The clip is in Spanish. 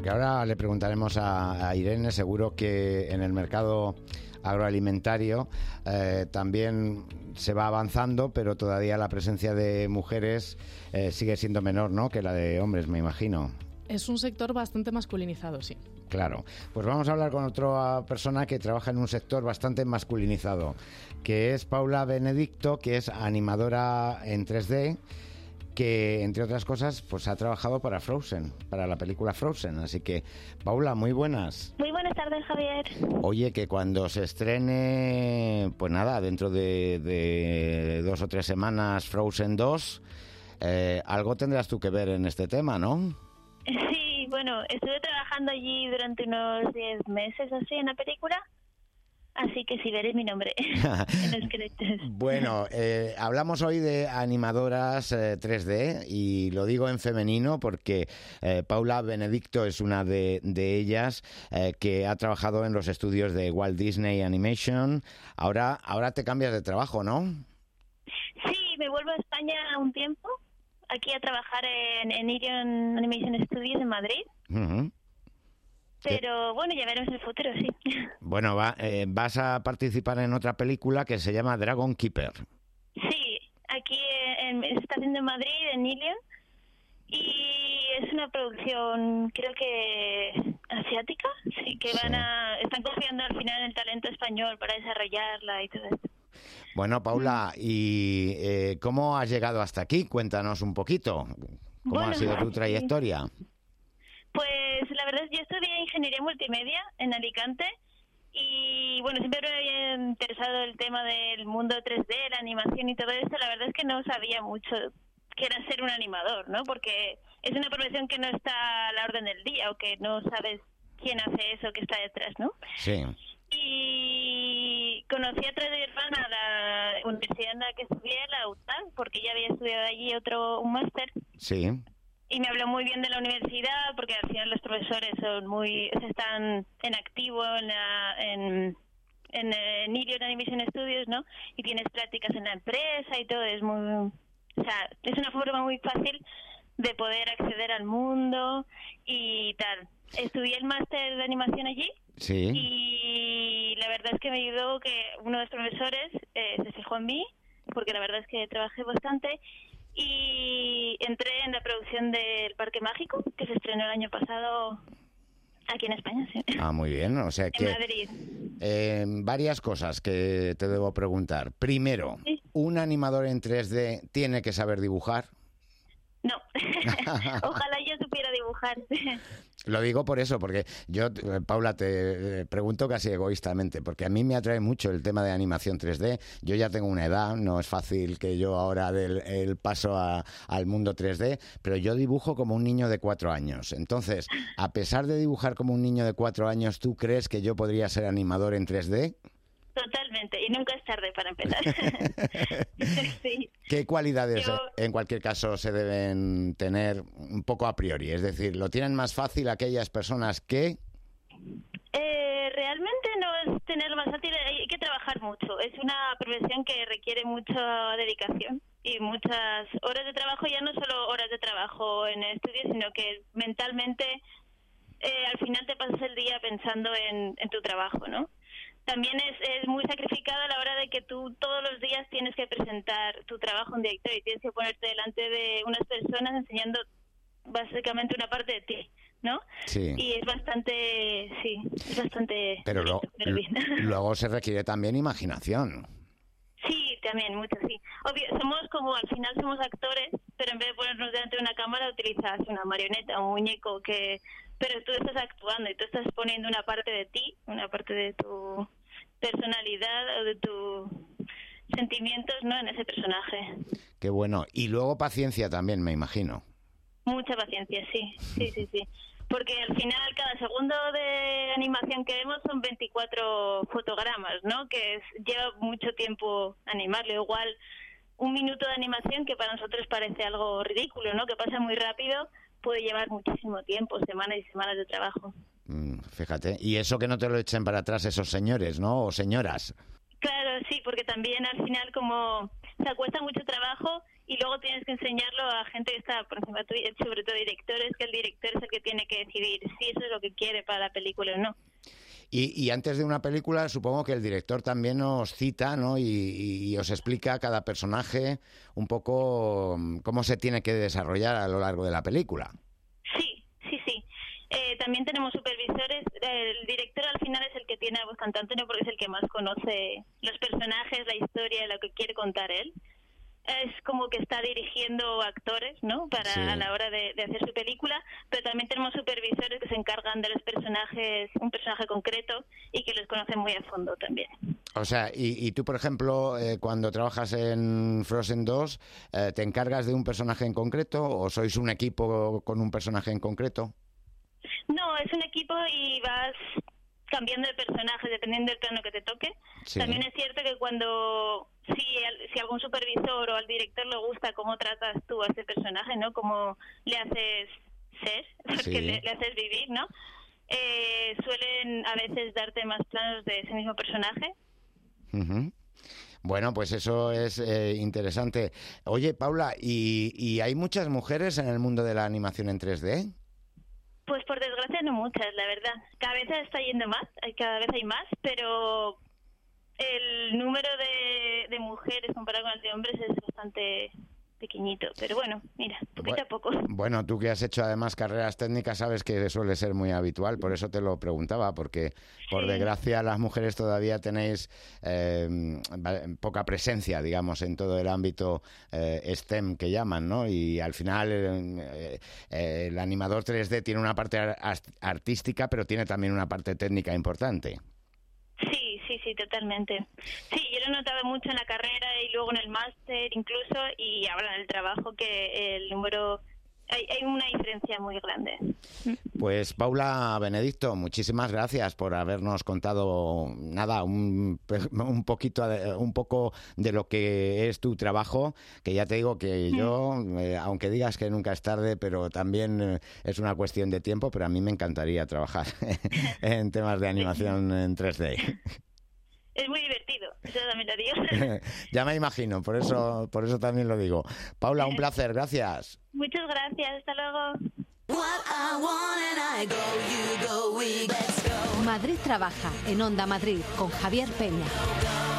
porque ahora le preguntaremos a Irene, seguro que en el mercado agroalimentario también se va avanzando, pero todavía la presencia de mujeres sigue siendo menor, ¿no?, que la de hombres, me imagino. Es un sector bastante masculinizado, sí. Claro. Pues vamos a hablar con otra persona que trabaja en un sector bastante masculinizado, que es Paula Benedicto, que es animadora en 3D, que, entre otras cosas, pues ha trabajado para Frozen, para la película Frozen. Así que, Paula, muy buenas. Muy buenas tardes, Javier. Oye, que cuando se estrene, pues nada, dentro de 2 o 3 semanas, Frozen 2, algo tendrás tú que ver en este tema, ¿no? Sí, bueno, estuve trabajando allí durante unos 10 meses así en la película. Así que sí, veréis mi nombre en los créditos. Bueno, hablamos hoy de animadoras 3D y lo digo en femenino porque Paula Benedicto es una de ellas que ha trabajado en los estudios de Walt Disney Animation. Ahora te cambias de trabajo, ¿no? Sí, me vuelvo a España un tiempo, aquí a trabajar en Irion Animation Studios en Madrid. Uh-huh. Pero bueno, ya veremos el futuro, sí. Bueno, vas a participar en otra película que se llama Dragon Keeper. Sí, aquí se está haciendo en Madrid, en Ilion, y es una producción, creo que asiática, sí, que están confiando al final en el talento español para desarrollarla y todo esto. Bueno, Paula, ¿y cómo has llegado hasta aquí? Cuéntanos un poquito. ¿Cómo ha sido tu trayectoria? Pues la verdad es que yo estudié Ingeniería Multimedia en Alicante y bueno, siempre me había interesado el tema del mundo 3D, la animación y todo esto. La verdad es que no sabía mucho qué era ser un animador, ¿no? Porque es una profesión que no está a la orden del día o que no sabes quién hace eso que está detrás, ¿no? Sí. Y conocí a través de mi hermana la universidad en la que estudié, la UTAN, porque ella había estudiado allí un máster. Sí. Y me habló muy bien de la universidad, porque al final los profesores están en activo en Irion Animation Studios, ¿no? Y tienes prácticas en la empresa y todo, es una forma muy fácil de poder acceder al mundo y tal. Estudié el máster de animación allí. Sí. Y la verdad es que me ayudó que uno de los profesores se fijó en mí, porque la verdad es que trabajé bastante. Y entré en la producción del Parque Mágico, que se estrenó el año pasado aquí en España, sí. Ah, muy bien. O sea que, en Madrid. Varias cosas que te debo preguntar. Primero, ¿sí? ¿Un animador en 3D tiene que saber dibujar? No. Ojalá yo supiera dibujar. Lo digo por eso, porque yo, Paula, te pregunto casi egoístamente, porque a mí me atrae mucho el tema de animación 3D. Yo ya tengo una edad, no es fácil que yo ahora dé el paso al mundo 3D, pero yo dibujo como un niño de 4 años. Entonces, a pesar de dibujar como un niño de 4 años, ¿tú crees que yo podría ser animador en 3D? Totalmente, y nunca es tarde para empezar. Sí. ¿Qué cualidades, en cualquier caso, se deben tener un poco a priori? Es decir, ¿lo tienen más fácil aquellas personas que...? Realmente no es tenerlo más fácil, hay que trabajar mucho. Es una profesión que requiere mucha dedicación y muchas horas de trabajo, ya no solo horas de trabajo en el estudio, sino que mentalmente al final te pasas el día pensando en tu trabajo, ¿no? También es muy sacrificado a la hora de que tú todos los días tienes que presentar tu trabajo en directo y tienes que ponerte delante de unas personas enseñando básicamente una parte de ti, ¿no? Sí. Y es bastante, Pero pero bien. Luego se requiere también imaginación. Sí, también, mucho, sí. Obvio, al final somos actores, pero en vez de ponernos delante de una cámara utilizas una marioneta, un muñeco pero tú estás actuando y tú estás poniendo una parte de ti, una parte de tu personalidad o de tus sentimientos, ¿no?, en ese personaje. Qué bueno. Y luego paciencia también, me imagino. Mucha paciencia, sí. Porque al final cada segundo de animación que vemos son 24 fotogramas, ¿no? Que lleva mucho tiempo animarlo. Igual un minuto de animación, que para nosotros parece algo ridículo, ¿no?, que pasa muy rápido, puede llevar muchísimo tiempo, semanas y semanas de trabajo. Fíjate, y eso que no te lo echen para atrás esos señores, ¿no?, o señoras. Claro, sí, porque también al final como se cuesta mucho trabajo y luego tienes que enseñarlo a gente que está por encima tuya, sobre todo directores, que el director es el que tiene que decidir si eso es lo que quiere para la película o no. Y antes de una película, supongo que el director también os cita, ¿no? Y os explica a cada personaje un poco cómo se tiene que desarrollar a lo largo de la película. Sí. También tenemos supervisores. El director al final es el que tiene la voz cantante, ¿no? Porque es el que más conoce los personajes, la historia, lo que quiere contar él. Es como que está dirigiendo actores, ¿no? A la hora de hacer su película, pero también tenemos supervisores que se encargan de los personajes, un personaje concreto, y que los conocen muy a fondo también. O sea, y tú, por ejemplo, cuando trabajas en Frozen 2, ¿te encargas de un personaje en concreto o sois un equipo con un personaje en concreto? No, es un equipo y vas cambiando de personaje dependiendo del plano que te toque. Sí. También es cierto que si algún supervisor o al director le gusta cómo tratas tú a ese personaje, ¿no? Cómo le haces ser, porque le haces vivir, ¿no? Suelen a veces darte más planos de ese mismo personaje. Uh-huh. Bueno, pues eso es interesante. Oye, Paula, ¿y hay muchas mujeres en el mundo de la animación en 3D? Pues por desgracia no muchas, la verdad. Cada vez está yendo más, cada vez hay más, pero el número de mujeres comparado con el de hombres es bastante pequeñito. Pero bueno, mira, poquito a poco. Bueno, tú que has hecho además carreras técnicas sabes que suele ser muy habitual, por eso te lo preguntaba, porque por desgracia las mujeres todavía tenéis poca presencia, digamos, en todo el ámbito STEM que llaman, ¿no? Y al final el animador 3D tiene una parte artística, pero tiene también una parte técnica importante. Sí, totalmente. Sí, yo lo he notado mucho en la carrera y luego en el máster incluso, y ahora en el trabajo, que el número... Hay una diferencia muy grande. Pues Paula Benedicto, muchísimas gracias por habernos contado un poco de lo que es tu trabajo, que ya te digo que yo, aunque digas que nunca es tarde, pero también es una cuestión de tiempo, pero a mí me encantaría trabajar en temas de animación en 3D. Es muy divertido, eso también lo digo. Ya me imagino, por eso también lo digo. Paula, un placer, gracias. Muchas gracias, hasta luego. Madrid trabaja en Onda Madrid con Javier Peña.